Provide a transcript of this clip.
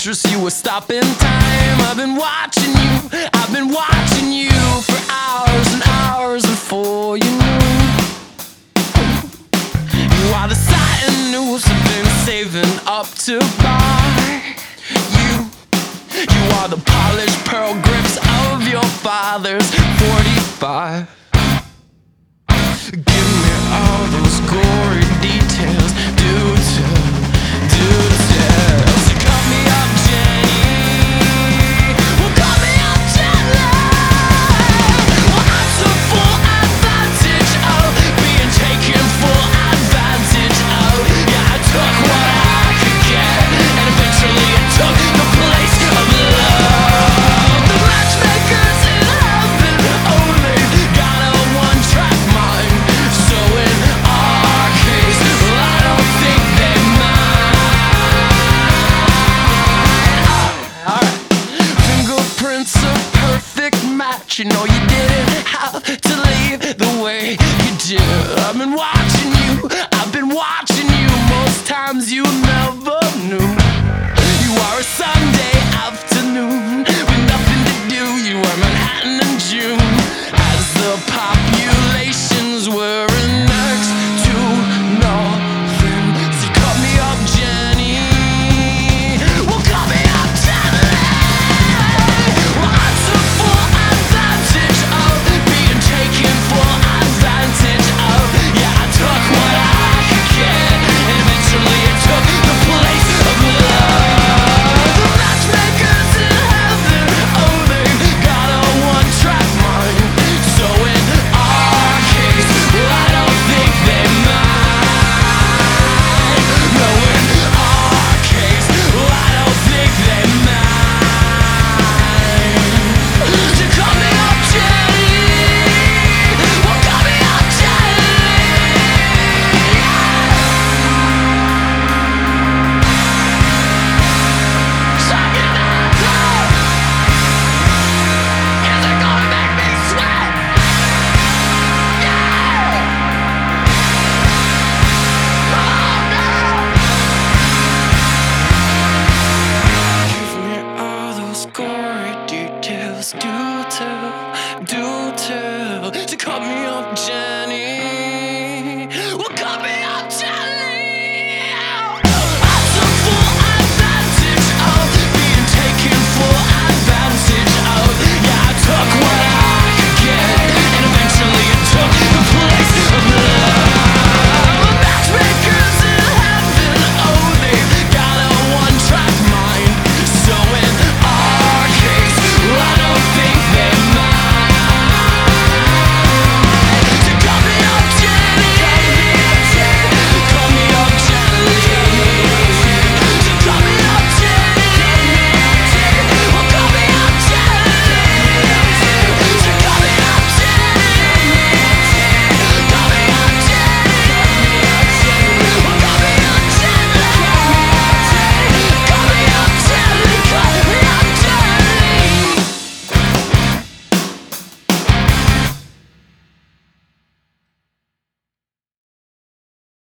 fortress, you were stopping time. I've been watching you for hours and hours before you knew. You are the satin news I've been saving up to buy. You are the polished pearl grips of your father's 45. Give me all those gory details. Do tell. So cut me up, Jenny. Well, cut me up, Jenny. Well, I took full advantage of being taken full advantage of. Yeah, I took what I could get, and eventually it took the place of love. The matchmakers in heaven only got a one-track mind. So in our case, well, I don't think they mind. Alright. Fingerprints a perfect match. You know you didn't have to leave the way you did. I've been watching you most times you never knew. You are a Sunday afternoon with nothing to do. You were Manhattan in June as the populations were next to nothing. So cut me up, Jenny. Well, cut me up, Jenny. Well, I took full advantage of being taken full advantage of. Yeah, I took what I could get, and eventually it took the place of love. The matchmakers in heaven, oh, they've got a one-track mind. So in our case, well, I don't think they mind. No, in our case, well, I don't think they mind. So cut me up, Jenny. Well, cut me up, Jenny. Suck it up, love. Is it gonna make me sweat? Yeah. Oh, no. Give me all those gory details. Do tell.